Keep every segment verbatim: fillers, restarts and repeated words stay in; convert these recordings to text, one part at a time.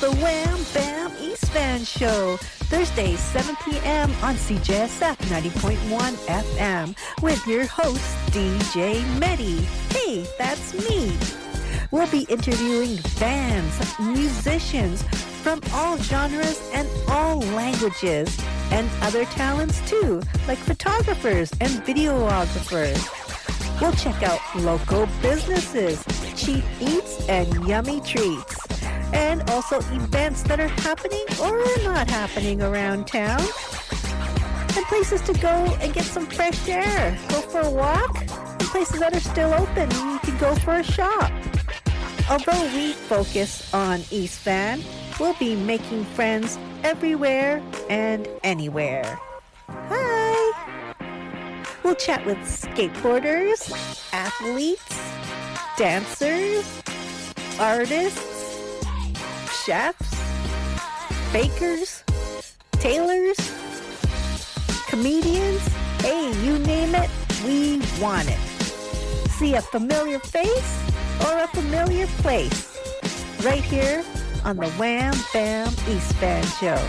the Wham Bam East Van Show, Thursdays, seven p.m. on C J S F ninety point one F M with your host, D J Medi. Hey, that's me. We'll be interviewing bands, musicians from all genres and all languages, and other talents too, like photographers and videographers. We'll check out local businesses, cheap eats, and yummy treats. And also events that are happening or are not happening around town. And places to go and get some fresh air. Go for a walk. And places that are still open and you can go for a shop. Although we focus on East Van, we'll be making friends everywhere and anywhere. Hi! We'll chat with skateboarders, athletes, dancers, artists, chefs, bakers, tailors, comedians. Hey, you name it, we want it. See a familiar face or a familiar place right here on the Wham Bam East Van Show.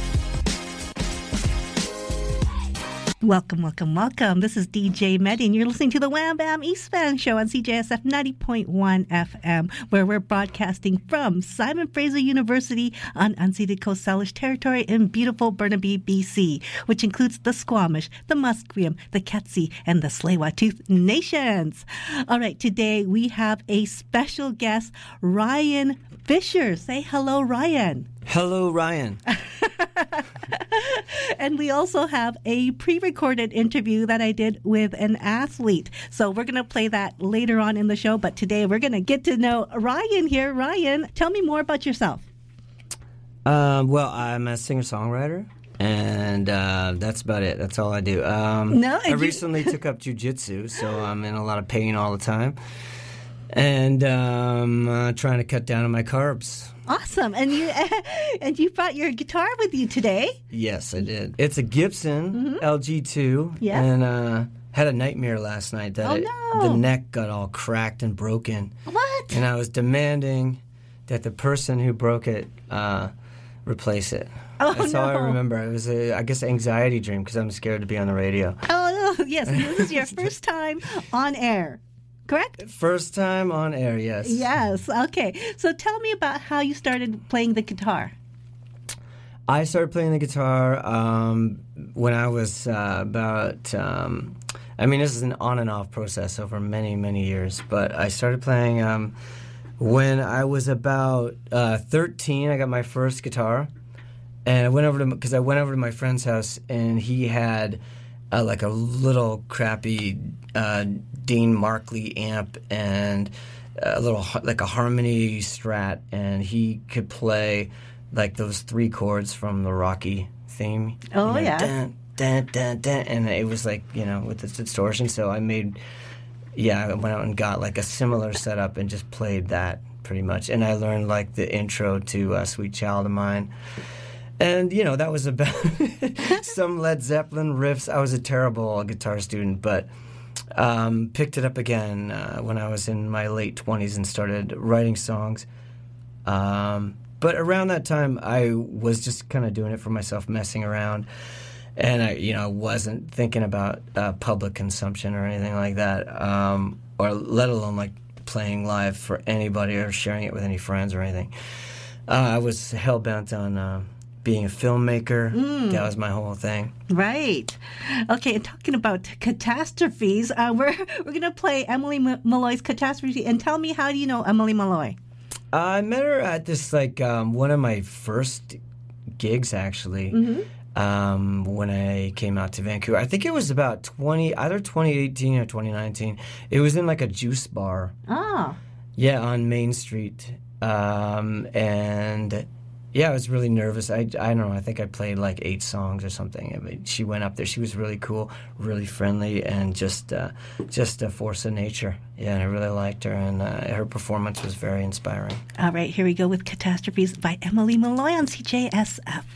Welcome, welcome, welcome. This is D J Medi, and you're listening to the Wham Bam East Van Show on C J S F ninety point one F M, where we're broadcasting from Simon Fraser University on unceded Coast Salish territory in beautiful Burnaby, B C, which includes the Squamish, the Musqueam, the Ketsi, and the Tsleil-Waututh nations. All right, today we have a special guest, Ryan Fisher. Say hello, Ryan. Hello, Ryan. And we also have a pre-recorded interview that I did with an athlete. So we're going to play that later on in the show. But today we're going to get to know Ryan here. Ryan, tell me more about yourself. Um, well, I'm a singer-songwriter, and uh, that's about it. That's all I do. Um, no, I you... recently took up jiu-jitsu, so I'm in a lot of pain all the time. And um, uh, trying to cut down on my carbs. Awesome. And you and you brought your guitar with you today. Yes, I did. It's a Gibson mm-hmm. L G two. Yes. And uh, had a nightmare last night that oh, it, no. the neck got all cracked and broken. What? And I was demanding that the person who broke it uh, replace it. Oh, That's no. all I remember. It was, a, I guess, an anxiety dream because I'm scared to be on the radio. Oh, no. Yes. This is your first time on air. Correct? First time on air, yes. Yes. Okay. So tell me about how you started playing the guitar. I started playing the guitar um, when I was uh, about, um, I mean, this is an on and off process over many, many years, but I started playing um, when I was about uh, thirteen. I got my first guitar, and I went over to, because I went over to my friend's house, and he had uh, like a little crappy uh, Dean Markley amp and a little like a harmony Strat, and he could play like those three chords from the Rocky theme. Oh, you know, yeah. Dun, dun, dun, dun, and it was like, you know, with the distortion. So I made, yeah, I went out and got like a similar setup and just played that pretty much. And I learned like the intro to uh, Sweet Child of Mine. And, you know, that was about some Led Zeppelin riffs. I was a terrible guitar student, but um, picked it up again uh, when I was in my late twenties and started writing songs. Um, but around that time, I was just kind of doing it for myself, messing around. And, I, you know, wasn't thinking about uh, public consumption or anything like that, um, or let alone, like, playing live for anybody or sharing it with any friends or anything. Uh, I was hell-bent on Uh, being a filmmaker. Mm. That was my whole thing. Right. Okay, and talking about catastrophes, uh, we're we're going to play Emily M- Malloy's Catastrophe. And tell me, how do you know Emily Malloy? Uh, I met her at this, like, um, one of my first gigs, actually, mm-hmm. um, when I came out to Vancouver. I think it was about twenty, either twenty eighteen or twenty nineteen. It was in, like, a juice bar. Oh. Yeah, on Main Street. Um, and... Yeah, I was really nervous. I, I don't know, I think I played like eight songs or something. I mean, she went up there. She was really cool, really friendly, and just uh, just a force of nature. Yeah, and I really liked her, and uh, her performance was very inspiring. All right, here we go with Catastrophes by Emily Malloy on C J S F.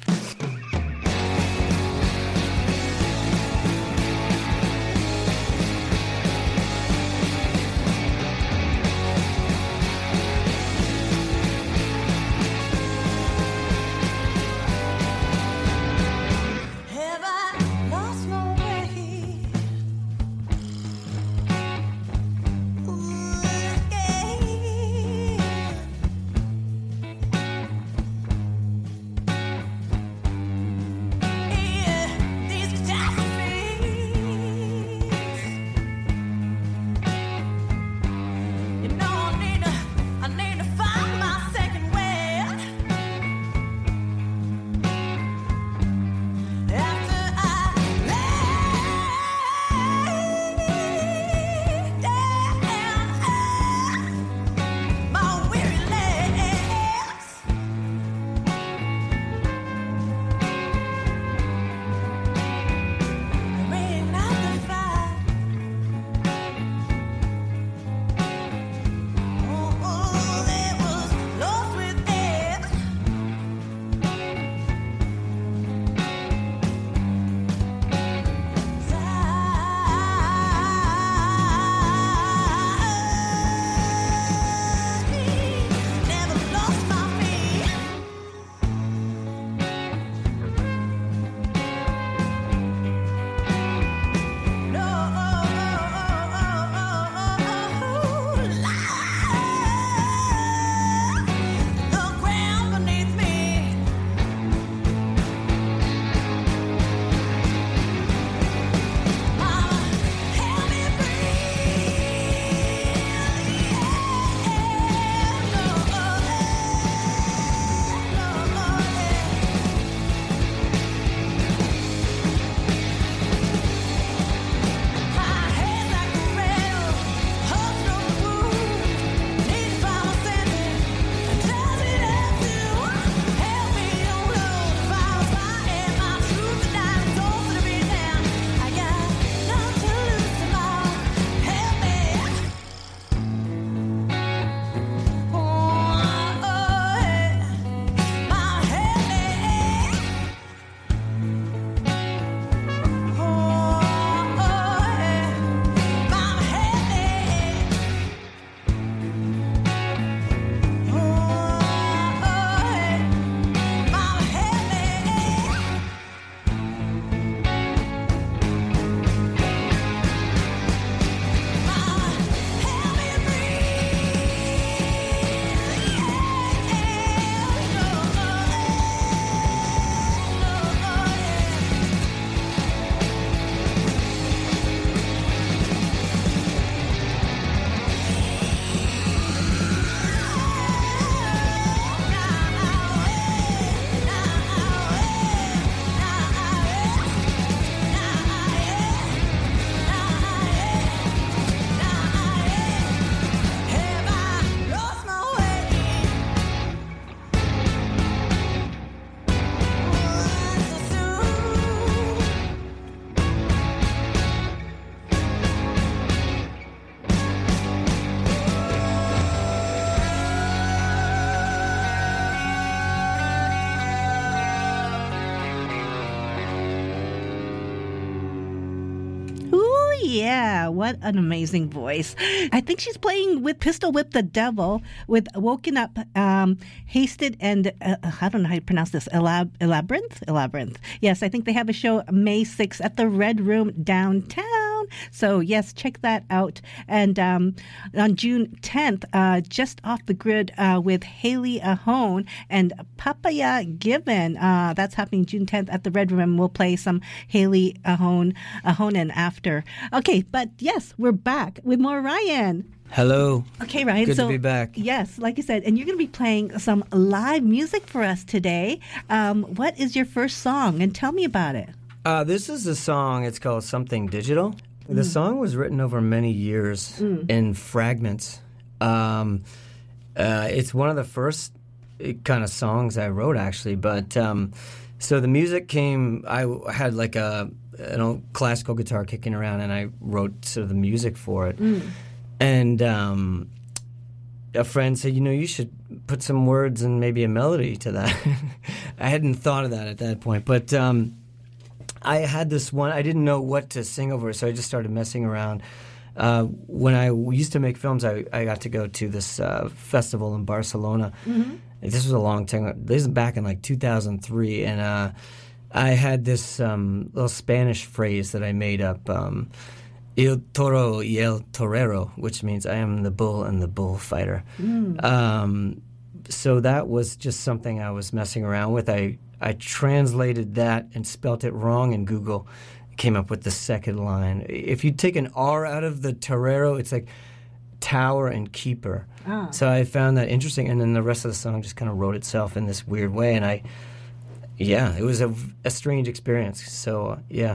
yeah, what an amazing voice. I think she's playing with Pistol Whip the Devil with Woken Up, um, Hasted, and uh, I don't know how you pronounce this, Elab- Elabyrinth? Elabyrinth. Yes, I think they have a show May sixth at the Red Room downtown. So, yes, check that out. And um, on June tenth, uh, just off the grid uh, with Haley Ahone and Papaya Given. Uh, that's happening June tenth at the Red Room. We'll play some Haley Ahone, Ahonen after. Okay, but yes, we're back with more Ryan. Hello. Okay, Ryan. Good so, to be back. Yes, like you said, and you're going to be playing some live music for us today. Um, what is your first song? And tell me about it. Uh, this is a song. It's called Something Digital. Mm. The song was written over many years mm. in fragments. Um, uh, it's one of the first kind of songs I wrote, actually. But um, so the music came. I had like a an old classical guitar kicking around, and I wrote sort of the music for it. Mm. And um, a friend said, you know, you should put some words and maybe a melody to that. I hadn't thought of that at that point. But um, I had this one, I didn't know what to sing over, so I just started messing around. Uh, when I used to make films, I, I got to go to this uh, festival in Barcelona. Mm-hmm. This was a long time. This is back in like two thousand three. And uh, I had this um, little Spanish phrase that I made up. Um, El toro y el torero, which means I am the bull and the bullfighter. Mm. Um, so that was just something I was messing around with. I, I translated that and spelt it wrong in Google. Came up with the second line. If you take an R out of the torero, it's like tower and keeper. Ah. So I found that interesting, and then the rest of the song just kind of wrote itself in this weird way. And I, yeah, it was a, a strange experience. So, uh, yeah.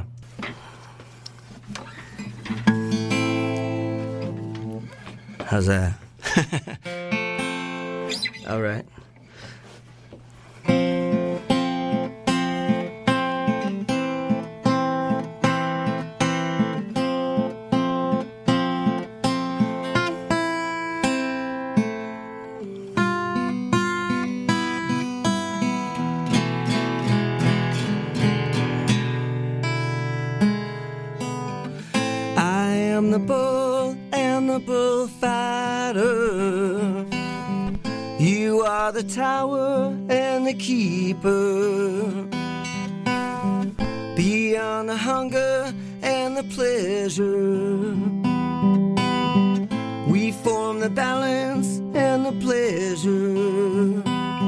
How's that? All right. I am the bull and the bullfighter. You are the tower and the keeper. Beyond the hunger and the pleasure, we form the balance and the pleasure.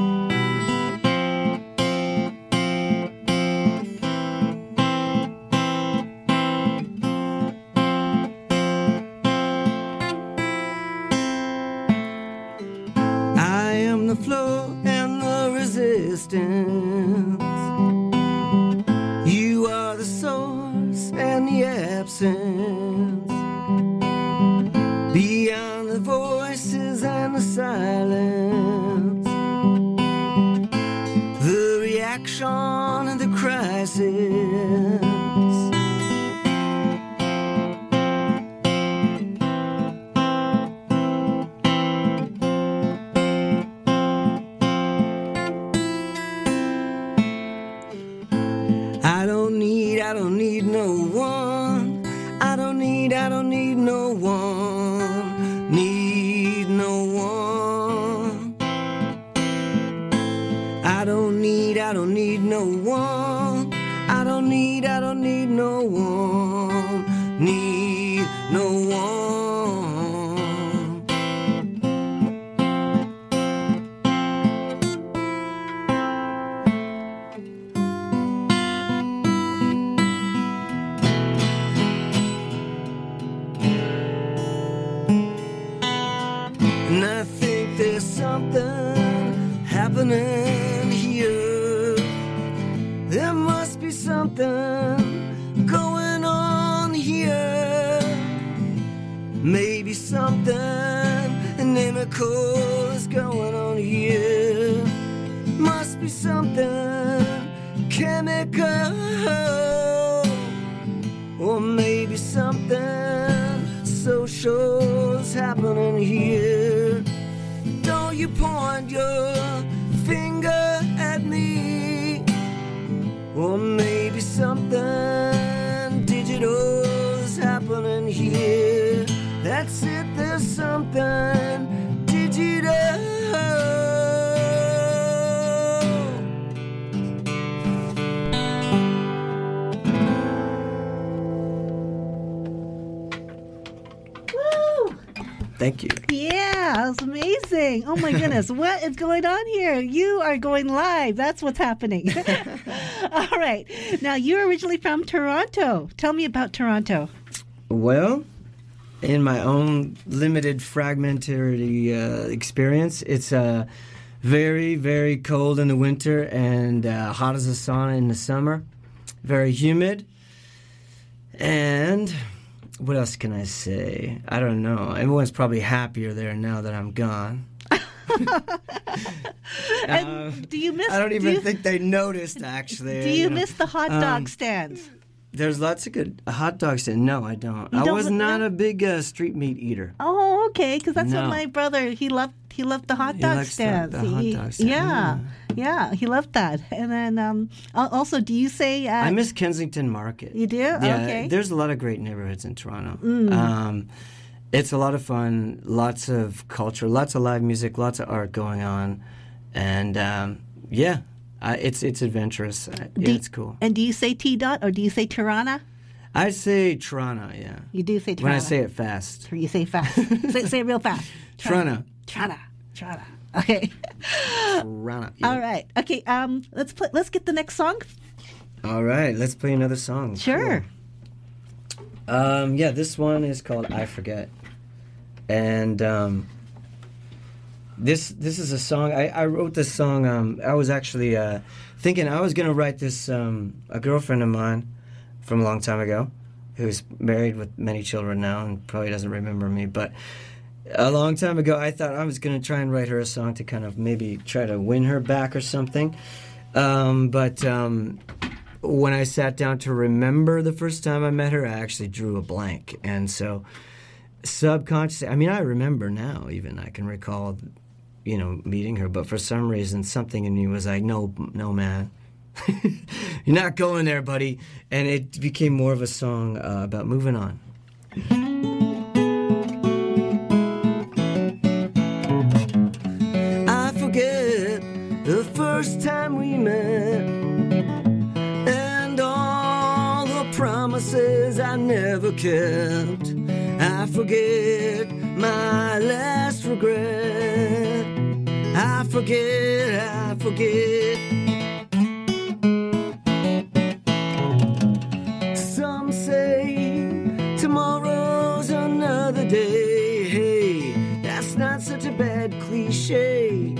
The flow and the resistance. You are the source and the absence. Beyond the voices and the silence, the reaction and the crisis. I don't need, I don't need no one. I don't need, I don't need no one. Need no one. I don't need, I don't need no one. I don't need, I don't need no one. Need no one. And I think there's something happening here. There must be something going on here. Maybe something inimical is going on here. Must be something chemical. Or maybe something social is happening here. Don't you point your finger at me. Or maybe something digital is happening something digital. Thank you. Yeah, that was amazing. Oh my goodness, what is going on here? You are going live. That's what's happening. All right. Now, you're originally from Toronto. Tell me about Toronto. Well, in my own limited fragmentary uh, experience, it's uh, very, very cold in the winter and uh, hot as a sauna in the summer. Very humid. And what else can I say? I don't know. Everyone's probably happier there now that I'm gone. And uh, do you miss? I don't even do you, think they noticed, actually. Do you, you know. miss the hot dog Um, stands? There's lots of good hot dogs. And no, I don't. You I don't was li- not no? a big uh, street meat eater. Oh, okay. Because that's what No. my brother he loved. He loved the hot He dog likes the- stands. the hot He- dog stand, Yeah, yeah, he loved that. And then um, al- also, do you say? Uh, I miss Kensington Market. You do? Yeah, Okay. there's a lot of great neighborhoods in Toronto. Mm. Um, it's a lot of fun, lots of culture, lots of live music, lots of art going on, and um, yeah, I, it's it's adventurous. Uh, Do- yeah, it's cool. And do you say T dot or do you say Tirana? I say Toronto, yeah. You do say Tirana. When I say it fast. Or you say fast. say, say it real fast. Toronto. Tirana. Tirana. Okay. Toronto. Yeah. All right. Okay. Um. Let's play. Let's get the next song. All right, let's play another song. Sure. Cool. Um, yeah, this one is called I Forget. And um, this this is a song, I, I wrote this song, um, I was actually uh, thinking I was going to write this, um, a girlfriend of mine from a long time ago, who's married with many children now and probably doesn't remember me, but a long time ago I thought I was going to try and write her a song to kind of maybe try to win her back or something. Um, but um, when I sat down to remember the first time I met her, I actually drew a blank. And so subconsciously, I mean, I remember now even, I can recall, you know, meeting her, but for some reason, something in me was like, no, no, man. You're not going there, buddy. And it became more of a song uh, about moving on. I forget the first time we met and all the promises I never kept. I forget my last regret. I forget, I forget. Some say tomorrow's another day. Hey, that's not such a bad cliche.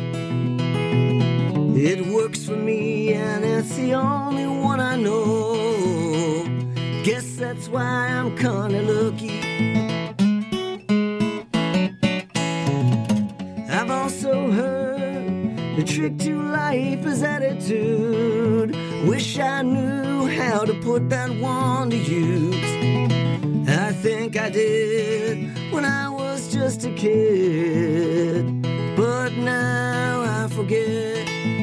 It works for me and it's the only one I know. Guess that's why I'm kinda lucky. I've also heard the trick to life is attitude. Wish I knew how to put that one to use. I think I did when I was just a kid, but now I forget.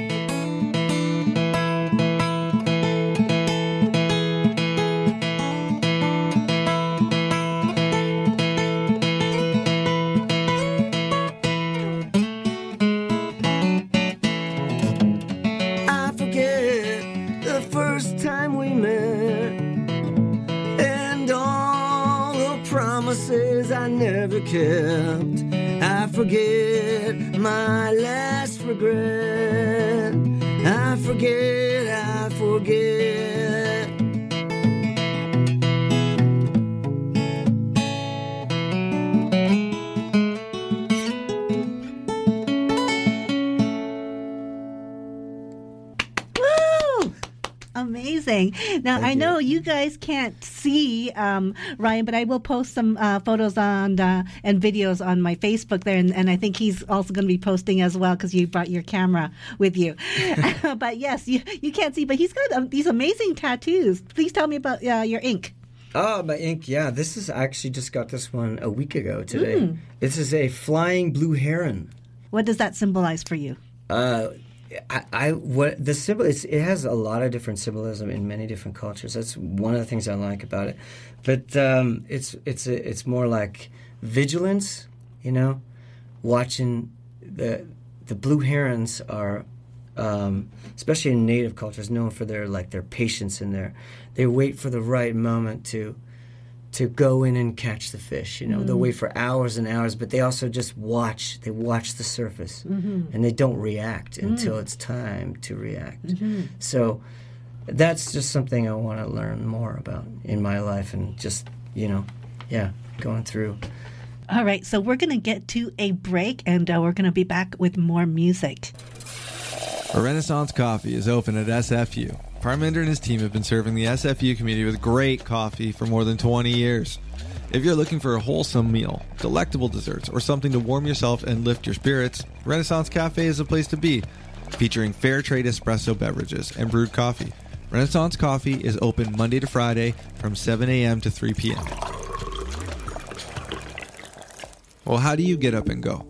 I never kept. I forget my last regret. I forget, I forget. Woo! Amazing. Now, Thank I you. know you guys can't see um, Ryan, but I will post some uh, photos on uh, and videos on my Facebook there, and, and I think he's also going to be posting as well because you brought your camera with you. But yes, you, you can't see, but he's got um, these amazing tattoos. Please tell me about uh, your ink. Oh, my ink, yeah. This is, I actually just got this one a week ago today. Mm. This is a flying blue heron. What does that symbolize for you? Uh, I, I what the symbol it's, it has a lot of different symbolism in many different cultures. That's one of the things I like about it. But um, it's it's a, it's more like vigilance, you know, watching the the blue herons are, um, especially in native cultures, known for their like their patience and their they wait for the right moment to to go in and catch the fish. You know, mm. they'll wait for hours and hours, but they also just watch. They watch the surface, mm-hmm. and they don't react mm. until it's time to react. Mm-hmm. So that's just something I want to learn more about in my life, and just, you know, yeah, going through. All right, so we're going to get to a break, and uh, we're going to be back with more music. A Renaissance Coffee is open at S F U. Parminder and his team have been serving the S F U community with great coffee for more than twenty years. If you're looking for a wholesome meal, delectable desserts, or something to warm yourself and lift your spirits, Renaissance Cafe is a place to be. Featuring fair trade espresso beverages and brewed coffee, Renaissance Coffee is open Monday to Friday from seven a.m. to three p.m. Well, how do you get up and go?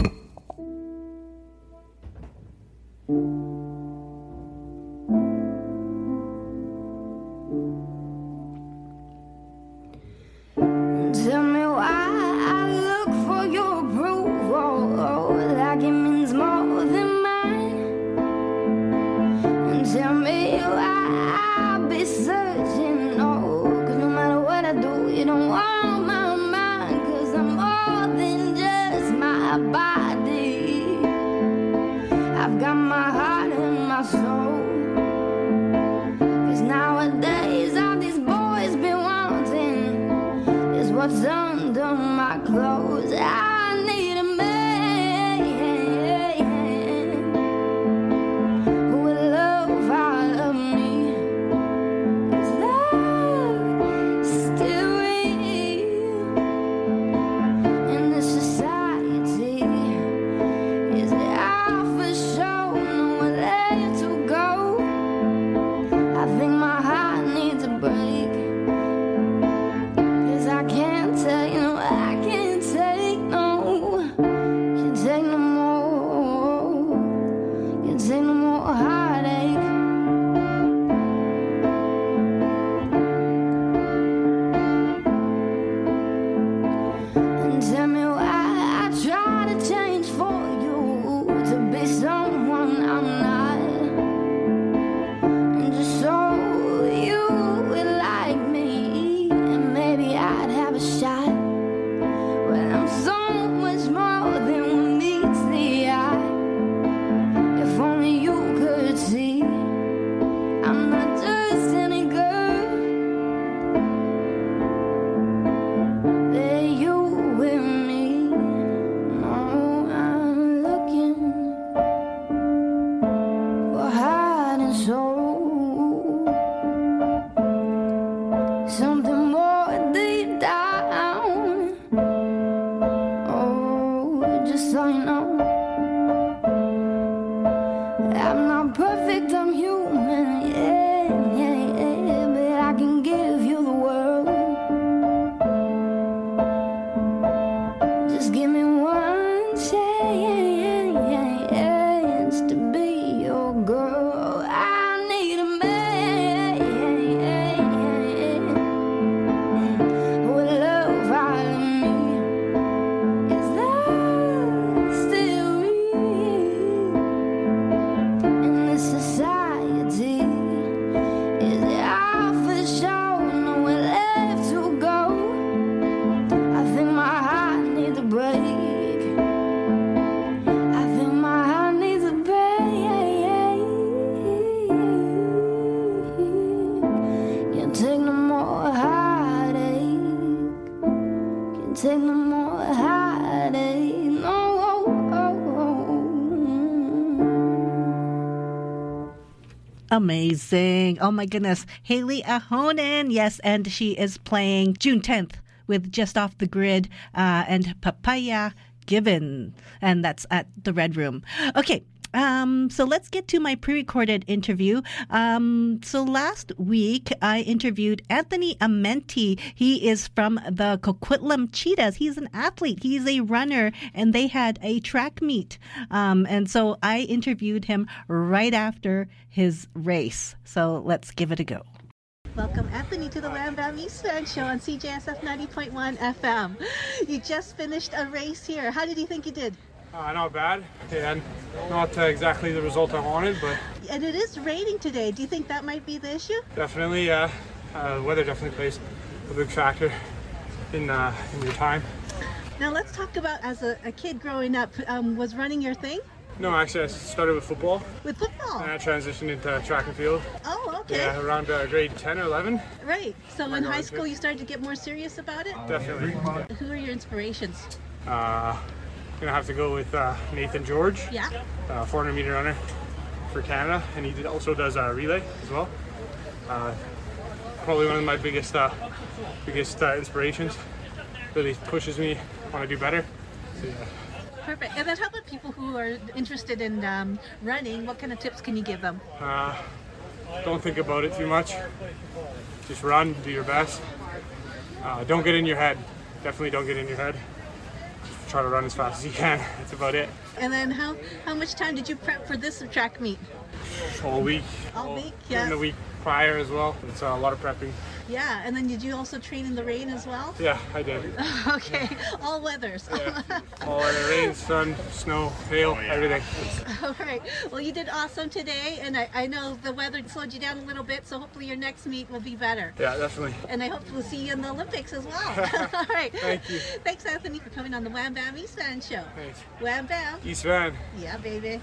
Tell me why I look for your approval, like it means more than mine. And tell me why I'll be searching, oh, 'cause no matter what I do, you don't want my mind, 'cause I'm more than just my body. I've got my heart and my soul, 'cause nowadays all these boys be wanting is what's under my clothes. I need a man who will love all of me. Is love still real in this society? Is it all for show, nowhere to go? I think my heart needs a break, 'cause I can't take, no, I can't take, no, can't take no more, can't take no more heartache. And tell me why I try to change for you, to be someone I'm not, and just so you would like me, and maybe I'd have a shot. Well, I'm so much more than what meets the eye. If only you could see, I'm not just any girl. There you with me. No, I'm looking for heart and soul, something more deep down. Oh, just so you know, I'm not perfect, I'm human, yeah, yeah, yeah, but I can give you the world. Just give me one chance to be your girl. I need a man who will love all of me. Is love still real in this society? Is it all for show, nowhere left to go? I think my heart needs a break. I think my heart needs a break. Can't take no more heartache. Can't take no more heartache. No. Amazing. Oh my goodness. Haley Ahonen. Yes, and she is playing June tenth with Just Off the Grid uh, and Papaya Given. And that's at the Red Room. Okay. Um, so let's get to my pre-recorded interview. Um, so last week, I interviewed Anthony Amenti. He is from the Coquitlam Cheetahs. He's an athlete. He's a runner, and they had a track meet. Um, and so I interviewed him right after his race. So let's give it a go. Welcome, Anthony, to the Wham Bam East Van Show on C J S F ninety point one F M. You just finished a race here. How did you think you did? Uh, not bad. And not uh, exactly the result I wanted, but... And it is raining today. Do you think that might be the issue? Definitely, yeah. Uh, the weather definitely plays a big factor in, uh, in your time. Now let's talk about, as a, a kid growing up, um, was running your thing? No, actually I started with football. With football? And I transitioned into track and field. Oh, okay. Yeah, around uh, grade ten or eleven. Right. So in high school you started to get more serious about it? Definitely. Who are your inspirations? Uh, gonna have to go with uh, Nathan George. Yeah. Uh, four hundred meter runner for Canada, and he did, also does uh, relay as well. Uh, probably one of my biggest, uh, biggest uh, inspirations. Really pushes me, want to do better. So, yeah. Perfect. And then how about people who are interested in um, running? What kind of tips can you give them? Uh, don't think about it too much. Just run, do your best. Uh, don't get in your head. Definitely don't get in your head. Try to run as fast as you can. That's about it. And then how, how much time did you prep for this track meet? All week. All week, yeah. And the week prior as well. It's uh, a lot of prepping. Yeah, and then did you also train in the rain as well? Yeah, I did. Okay, all weathers. Yeah. All weather, rain, sun, snow, hail, everything. All right. Well, you did awesome today, and I, I know the weather slowed you down a little bit, so hopefully your next meet will be better. Yeah, definitely. And I hope we'll see you in the Olympics as well. All right. Thank you. Thanks, Anthony, for coming on the Wham Bam East Van Show. Thanks. Wham Bam. East Van. Yeah, baby.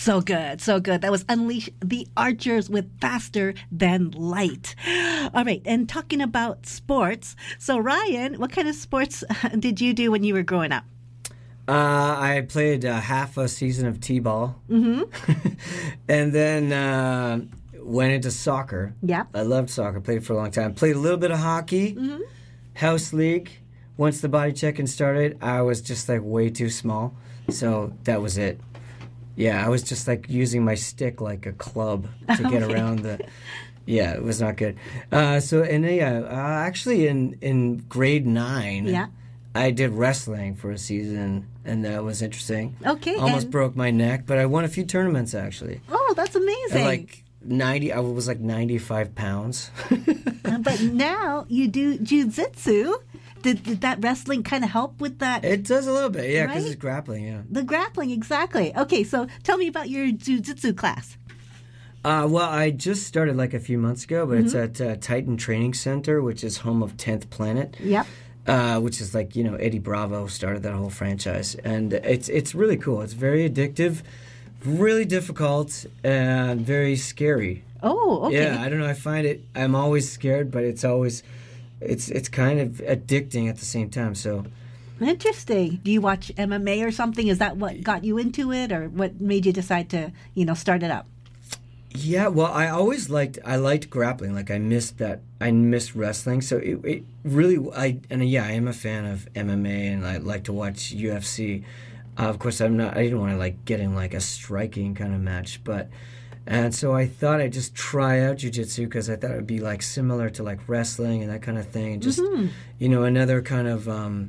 So good, so good. That was Unleash the Archers with Faster Than Light. All right, and talking about sports, so Ryan, what kind of sports did you do when you were growing up? Uh, I played uh, half a season of t-ball, mm-hmm. and then uh, went into soccer. Yeah, I loved soccer. Played for a long time. Played a little bit of hockey, mm-hmm. house league. Once the body checking started, I was just like way too small, so that was it. Yeah, I was just like using my stick like a club to get Okay. around the. Yeah, it was not good. Uh, so and yeah, uh, actually in in grade nine. Yeah. I did wrestling for a season, and that was interesting. Okay, Almost and- broke my neck, but I won a few tournaments, actually. Oh, that's amazing. At like ninety, I was like ninety-five pounds. Uh, but now you do jiu-jitsu. Did, did that wrestling kind of help with that? It does a little bit, yeah, because Right? it's grappling, yeah. The grappling, exactly. Okay, so tell me about your jiu-jitsu class. Uh, well, I just started like a few months ago, but it's Mm-hmm. at uh, Titan Training Center, which is home of tenth Planet. Yep. Uh, which is like, you know, Eddie Bravo started that whole franchise. And it's it's really cool. It's very addictive, really difficult, and very scary. Oh, okay. Yeah, I don't know. I find it, I'm always scared, but it's always, it's it's kind of addicting at the same time. So, Interesting. Do you watch M M A or something? Is that what got you into it, or what made you decide to, you know, start it up? yeah, well, I always liked, I liked grappling. Like, I missed that, I missed wrestling. So, it, it really, I, and yeah, I am a fan of M M A, and I like to watch U F C. Uh, of course, I'm not, I didn't want to, like, get in, like, a striking kind of match, but, and so I thought I'd just try out jiu-jitsu because I thought it would be, like, similar to, like, wrestling and that kind of thing. And just, you know, another kind of, um,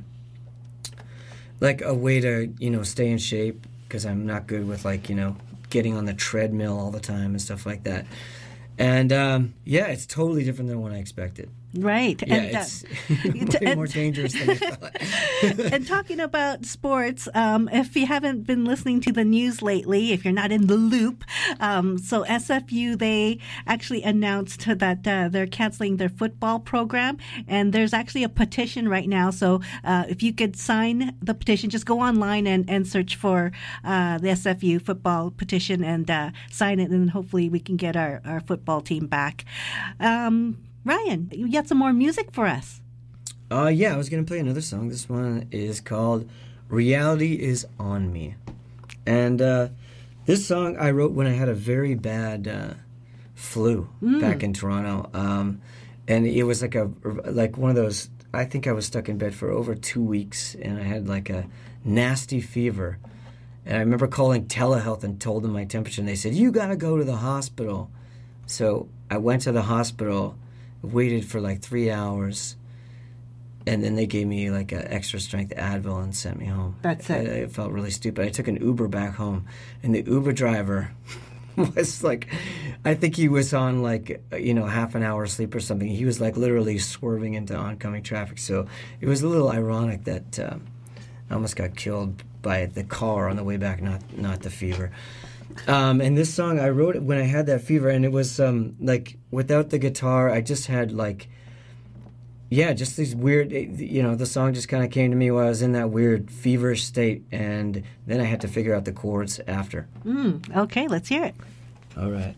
like, a way to, you know, stay in shape because I'm not good with, like, you know, getting on the treadmill all the time and stuff like that. And, um, yeah, it's totally different than what I expected. Right. Yeah, and, uh, it's way and- more dangerous than I thought. and talking about sports, um, if you haven't been listening to the news lately, if you're not in the loop, um, so S F U, they actually announced that uh, they're canceling their football program, and there's actually a petition right now. So uh, if you could sign the petition, just go online and, and search for uh, the S F U football petition and uh, sign it, and then hopefully we can get our, our football team back. Um, Ryan, you got some more music for us. Uh, yeah, I was going to play another song. This one is called Reality Is On Me. And uh, this song I wrote when I had a very bad uh, flu back in Toronto. Um, and it was like a like one of those, I think I was stuck in bed for over two weeks, and I had like a nasty fever. And I remember calling telehealth and told them my temperature, and they said, you got to go to the hospital. So I went to the hospital, waited for like three hours, and then they gave me like an extra strength Advil and sent me home. That's it. I, I felt really stupid. I took an Uber back home, and the Uber driver was like, I think he was on like, you know, half an hour sleep or something. He was like literally swerving into oncoming traffic. So it was a little ironic that uh, I almost got killed by the car on the way back, not not the fever. Um, and this song, I wrote it when I had that fever, and it was um, like without the guitar, I just had like, yeah, just these weird, you know, the song just kind of came to me while I was in that weird feverish state, and then I had to figure out the chords after. Mm, okay, let's hear it. All right.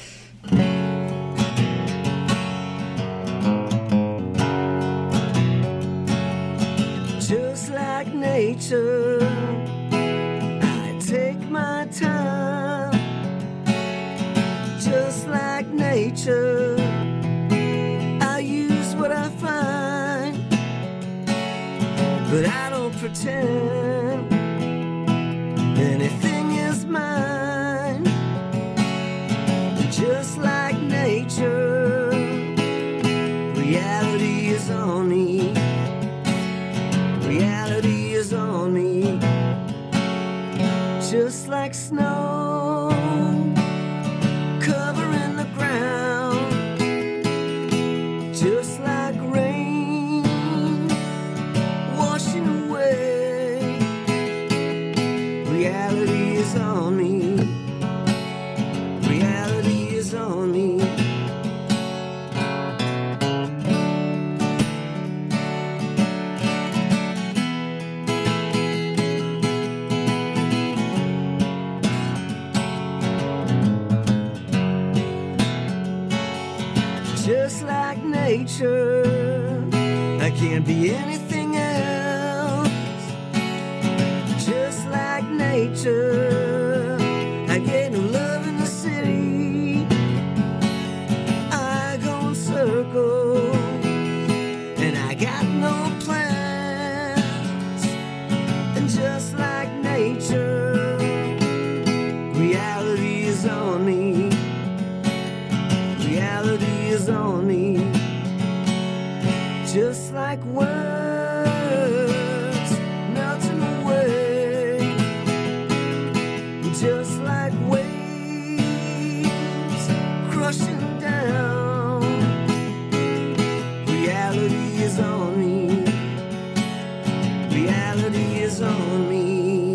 Just like nature, I take my time. Just like nature, I use what I find, but I don't pretend anything is mine. Just like nature, reality is on me. Reality is on me. Just like snow covering the ground, just like rain washing away. Reality is on me. Reality is on me. just like nature. I can't be anything else, just like nature. I get no love in the city, I go in circles, and I got no plans. And just like nature, reality is on me, reality is on me. Just like words melting away, just like waves crushing down. Reality is on me, reality is on me.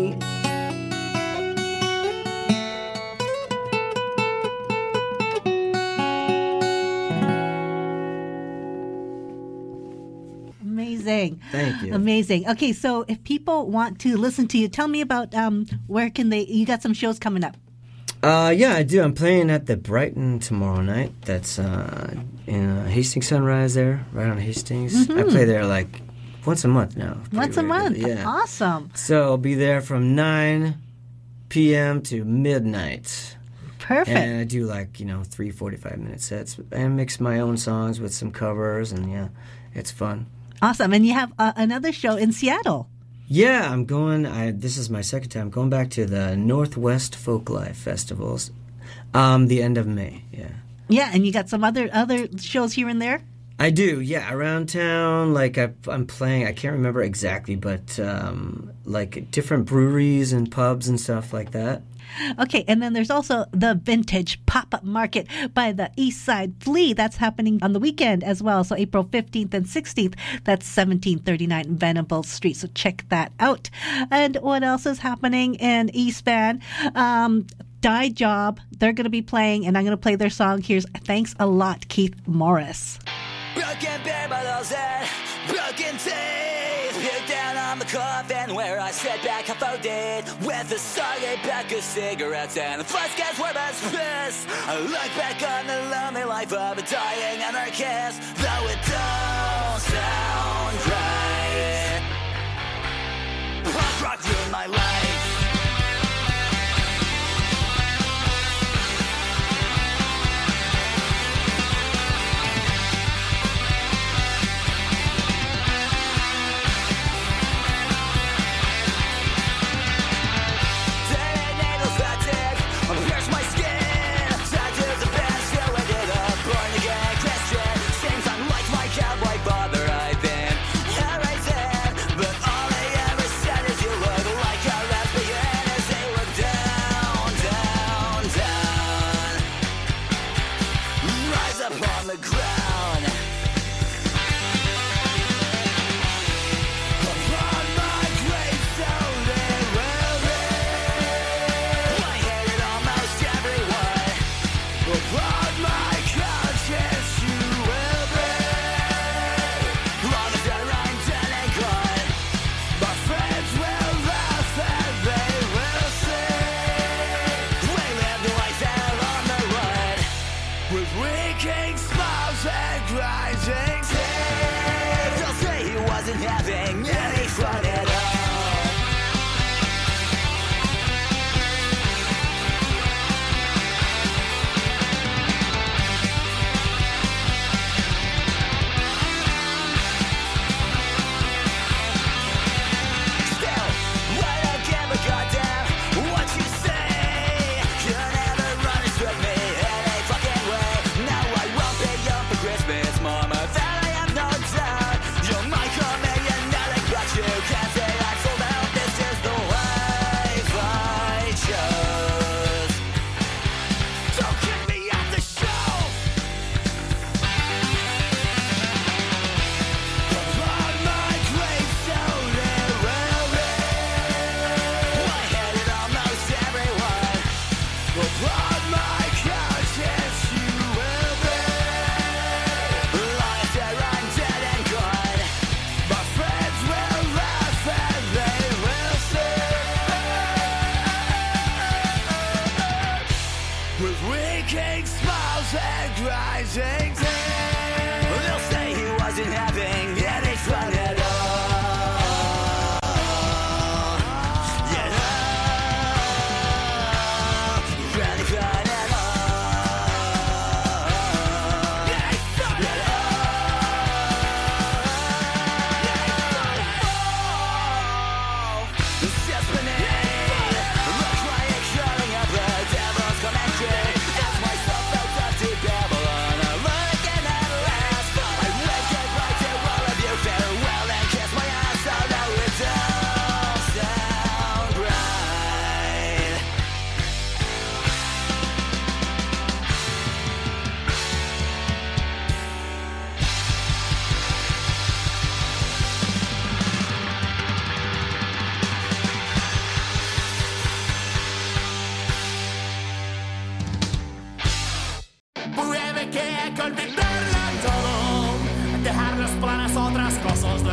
Amazing. Thank you. Amazing. Okay, so if people want to listen to you, tell me about um, where can they, you got some shows coming up. Uh, yeah, I do. I'm playing at the Brighton tomorrow night. That's uh, in uh, Hastings Sunrise there, right on Hastings. Mm-hmm. I play there like once a month now. pretty Once a month. regularly, Yeah. Awesome. So I'll be there from nine p.m. to midnight. Perfect. And I do like, you know, three forty-five minute sets. I mix my own songs with some covers, and yeah, it's fun. Awesome. And you have uh, another show in Seattle. Yeah, I'm going, I, this is my second time, going back to the Northwest Folklife Festivals, um, the end of May, yeah. Yeah, and you got some other other shows here and there? I do, yeah, around town, like I, I'm playing, I can't remember exactly, but um, like different breweries and pubs and stuff like that. Okay, and then there's also the Vintage Pop-Up Market by the East Side Flea. That's happening on the weekend as well. So April fifteenth and sixteenth, that's seventeen thirty-nine Venable Street. So check that out. And what else is happening in East Van? Um, Die Job, they're going to be playing, and I'm going to play their song. Here's Thanks a Lot, Keith Morris. Broken bare bottles and broken teeth, peek down on the coffin where I sit back half folded with a soggy pack of cigarettes and a flask as warm as piss. I look back on the lonely life of a dying anarchist, though it don't sound right. Punk rock ruined my life.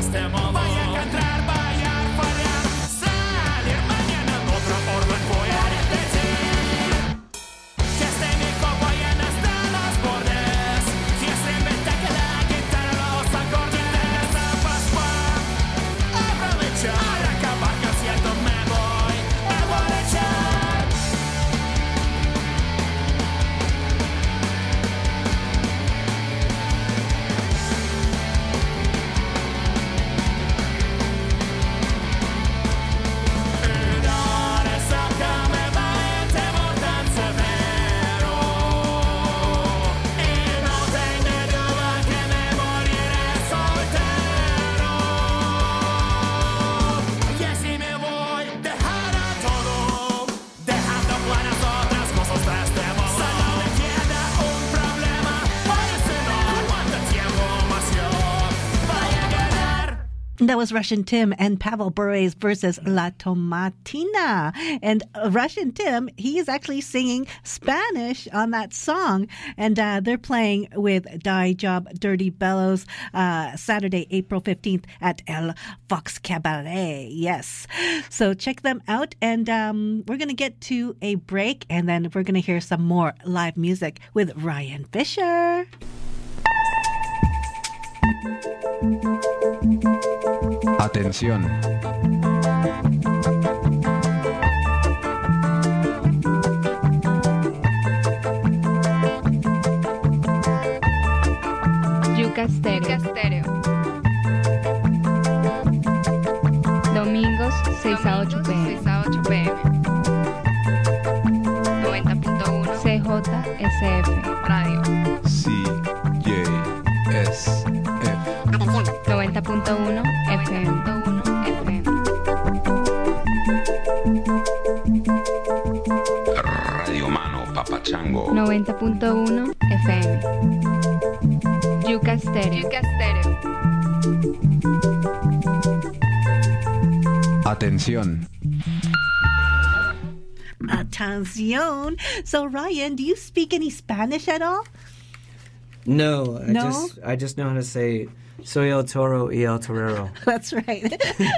trastemolo. Vaya a cantar, vaya a fallar, salir mañana en otro orden voy a repetir. Que este mi copa llena hasta los bordes, si es inventa que la guitarra los acordes esa pascua. Aprovecha, al acabar concierto me voy a borrachar. That was Russian Tim and Pavel Bure's versus La Tomatina. And uh, Russian Tim, he is actually singing Spanish on that song. And uh, they're playing with Die Job Dirty Bellows uh, Saturday, April fifteenth at El Fox Cabaret. Yes. So check them out. And um, we're going to get to a break. And then we're going to hear some more live music with Ryan Fisher. Atención. Yuca Stereo. Domingos seis a ocho p m noventa punto uno C J S F Radio. C J S F. noventa punto uno F M. Radio Mano Papachango. noventa punto uno F M. Yuca Stereo. Yuca Stereo. Atención. Atención. So, Ryan, do you speak any Spanish at all? No, I No? just I just know how to say soy el toro y el torero. That's right.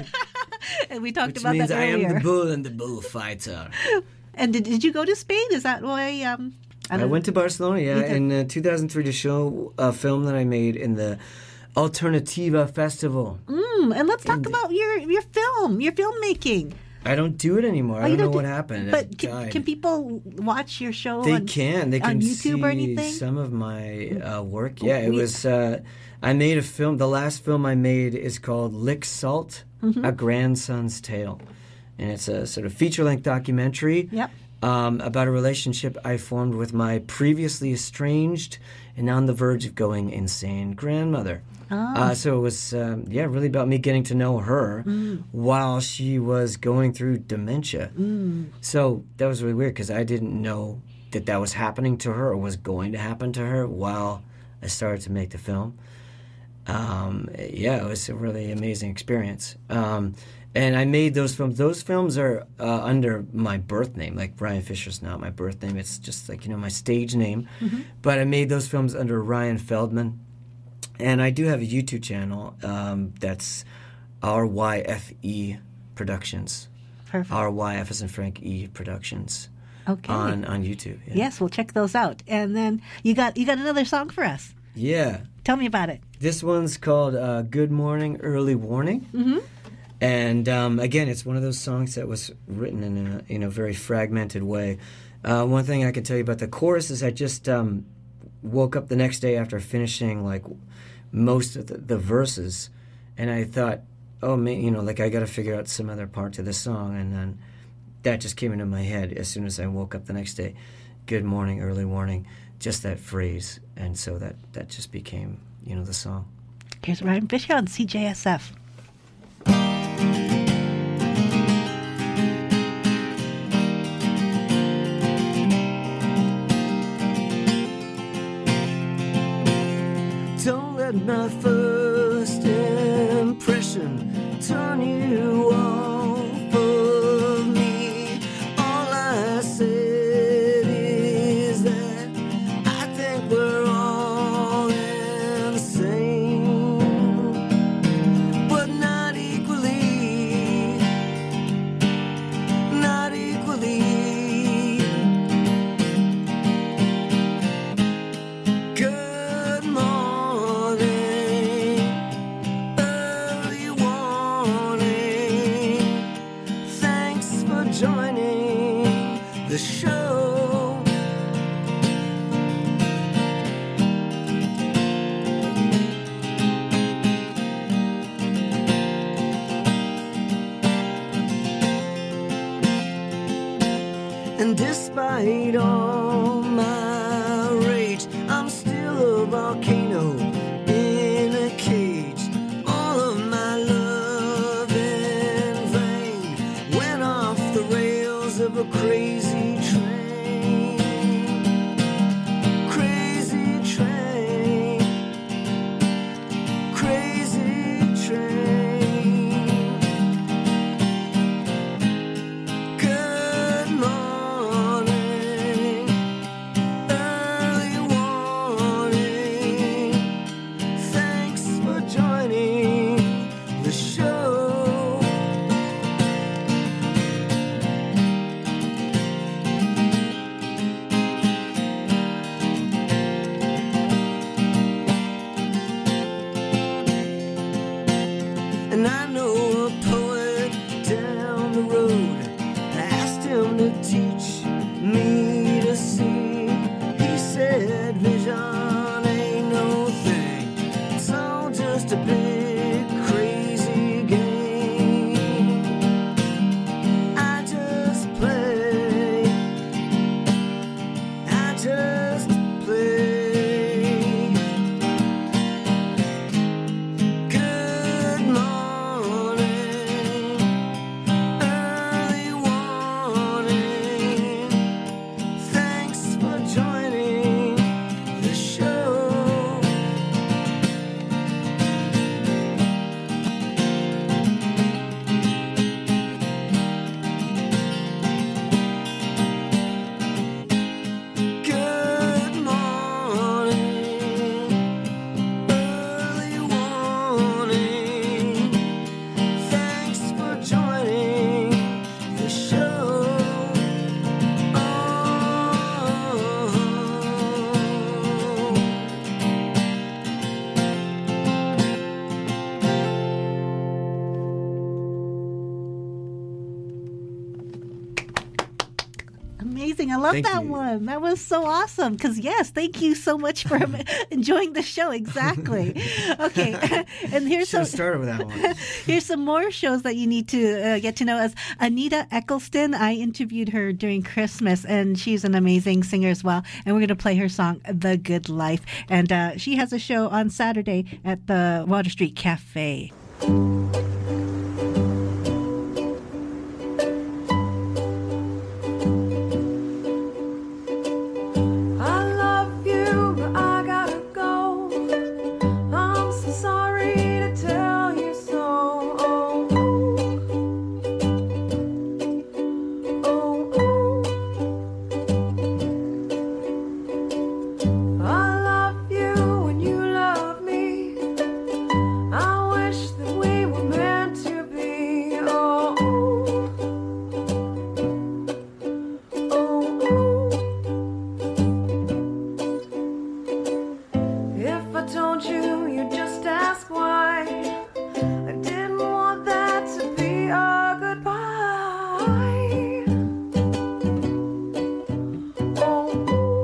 And we talked Which about means that I earlier. am the bull and the bullfighter. And did, did you go to Spain? Is that why? Um, I, I don't- went to Barcelona, yeah, You did. in uh, two thousand three to show a film that I made in the Alternativa Festival. Mm, and let's talk about your your film, your filmmaking. I don't do it anymore. Oh, I you don't know do- what happened. But It can, died. can people watch your show? They on, can. They can on YouTube see or anything. some of my uh, work. Yeah, it We- was. Uh, I made a film. The last film I made is called Lick Salt: Mm-hmm. A Grandson's Tale, and it's a sort of feature-length documentary Yep. um, about a relationship I formed with my previously estranged and on the verge of going insane grandmother. Ah. Uh, so it was, um, yeah, really about me getting to know her Mm. while she was going through dementia. Mm. So that was really weird because I didn't know that that was happening to her or was going to happen to her while I started to make the film. Um, yeah, it was a really amazing experience. Um, and I made those films. Those films are uh, under my birth name. Like Ryan Fisher's not my birth name. It's just like, you know, my stage name. Mm-hmm. But I made those films under Ryan Feldman. And I do have a YouTube channel um, that's R Y F E Productions. Perfect. R Y F as in Frank E Productions. Okay. On on YouTube. Yeah. Yes, we'll check those out. And then you got you got another song for us. Yeah. Tell me about it. This one's called uh, Good Morning, Early Warning. Mm-hmm. And um, again, it's one of those songs that was written in a in a very fragmented way. Uh, one thing I can tell you about the chorus is I just um, woke up the next day after finishing like most of the, the verses, and I thought, oh man, you know, like I got to figure out some other part to this song, and then that just came into my head as soon as I woke up the next day. Good morning, early warning, just that phrase, and so that that just became, you know, the song. Here's Ryan Fisher on C J S F. Don't let my first impression turn you off of me. All I said is that I think we're all insane. But amazing. I love Thank that you. one. That was so awesome. Because, yes, thank you so much for enjoying the show. Exactly. Okay. And here's Should have some, started with that one. here's some more shows that you need to uh, get to know. As Anita Eccleston, I interviewed her during Christmas, and she's an amazing singer as well. And we're going to play her song, The Good Life. And uh, she has a show on Saturday at the Water Street Cafe. I love you, but I gotta go. I'm so sorry to tell you so. Oh, oh, oh. I love you and you love me. I wish that we were meant to be. Oh, oh, oh. If I told you, you'd just ask why. I didn't want that to be a goodbye. Oh,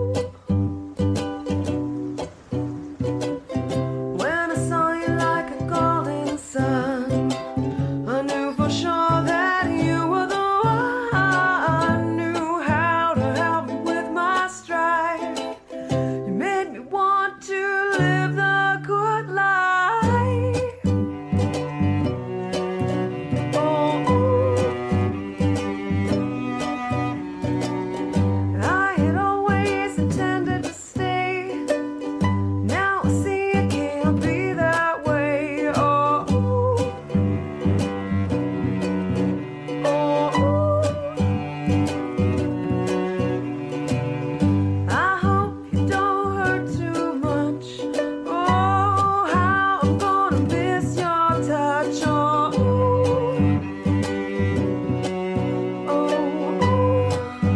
when I saw you like a golden sun, I knew for sure that you were the one. I knew how to help me with my strife. You made me want to live the good life. Oh, I had always intended to stay. Now I see it can't be that way. Oh, I hope you don't hurt too much. Oh, how I'm gonna miss your touch. Oh, oh,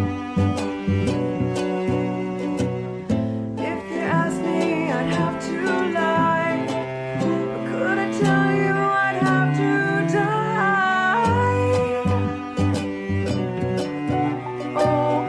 if you asked me, I'd have to lie. But could I tell you I'd have to die? Oh,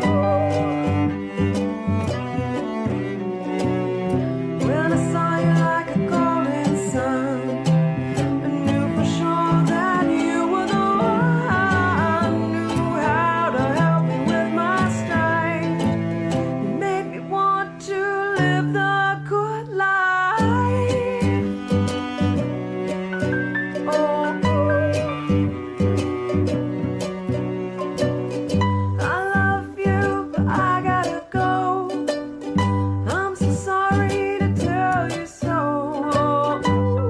when I saw you like a golden sun, I knew for sure that you were the one. I knew how to help me with my strife. You made me want to live the good life. Oh, I love you, but I gotta go. I'm so sorry to tell you so. Oh,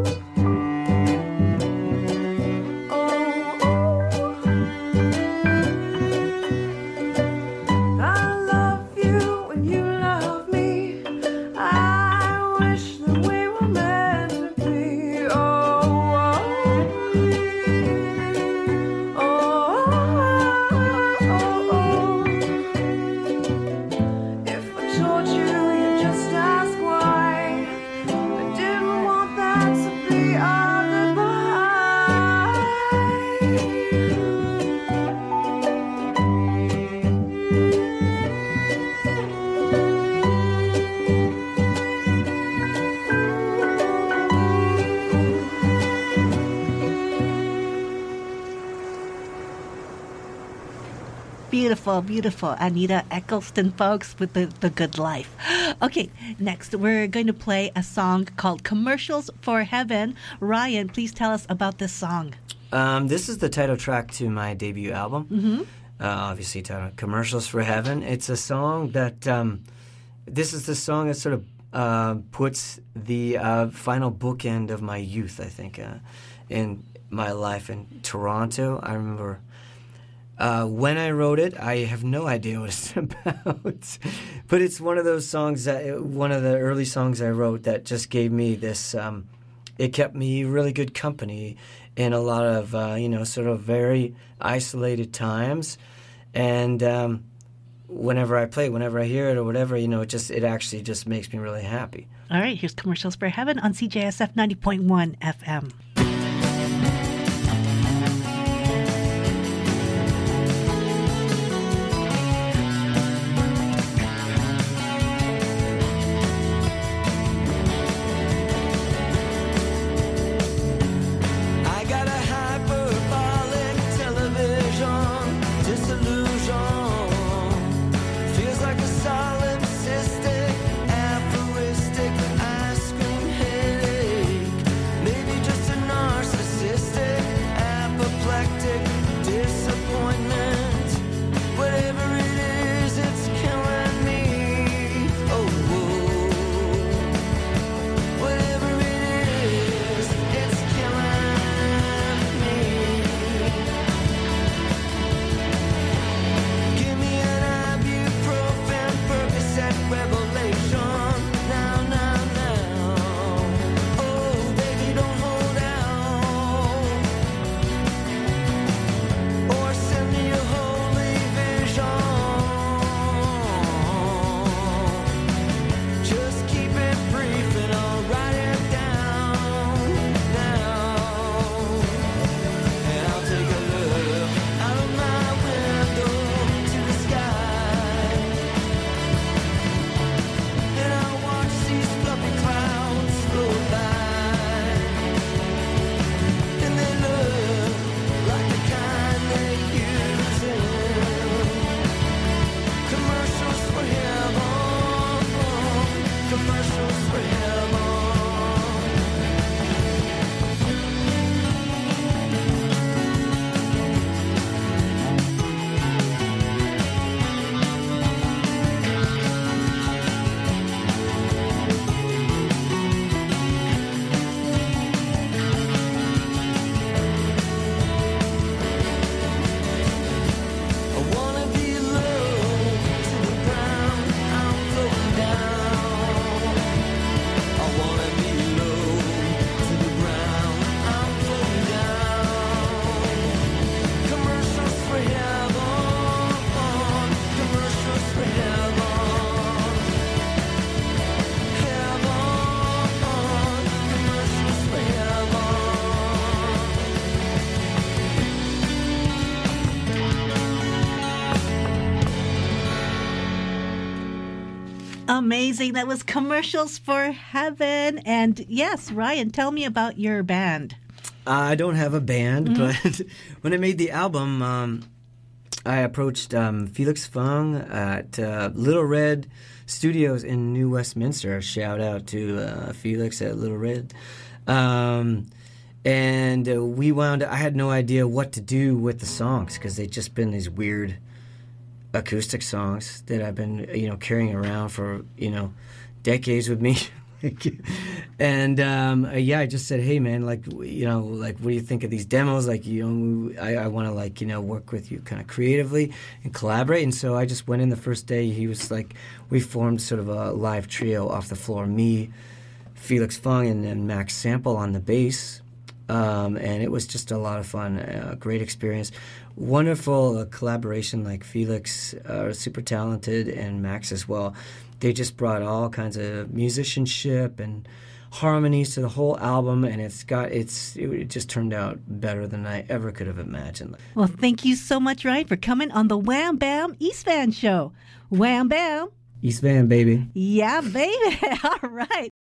I love you and you love me. I wish that we were meant to be. Oh, oh, if I told you, you'd just ask why. I didn't want that to be our goodbye. Beautiful, beautiful. Anita Eccleston, folks, with the, the Good Life. Okay, next we're going to play a song called Commercials for Heaven. Ryan, please tell us about this song. Um, this is the title track to my debut album. Mm-hmm. Uh, obviously, titled Commercials for Heaven. It's a song that, um, this is the song that sort of uh, puts the uh, final bookend of my youth, I think, uh, in my life in Toronto. I remember uh, when I wrote it, I have no idea what it's about. But it's one of those songs, that, one of the early songs I wrote that just gave me this, um, it kept me really good company in a lot of, uh, you know, sort of very isolated times. And um, whenever I play it, whenever I hear it or whatever, you know, it just, it actually just makes me really happy. All right, here's Commercials for Heaven on C J S F ninety point one F M. Amazing. That was Commercials for Heaven. And yes, Ryan, tell me about your band. Uh, I don't have a band, but when I made the album, um, I approached um, Felix Fung at uh, Little Red Studios in New Westminster. Shout out to uh, Felix at Little Red. Um, and uh, we wound I had no idea what to do with the songs because they'd just been these weird acoustic songs that I've been, you know, carrying around for, you know, decades with me. And um, uh, yeah, I just said, hey man, like, you know, like, what do you think of these demos? Like, you know, I, I want to, like, you know, work with you kind of creatively and collaborate. And so I just went in the first day. He was like, we formed sort of a live trio off the floor. Me, Felix Fung, and, and Max Sample on the bass. Um, and it was just a lot of fun, a great experience. Wonderful uh, collaboration, like Felix, uh, super talented, and Max as well. They just brought all kinds of musicianship and harmonies to the whole album, and it's got it's it just turned out better than I ever could have imagined. Well, thank you so much, Ryan, for coming on the Wham Bam East Van Show. Wham Bam. East Van, baby. Yeah, baby. All right.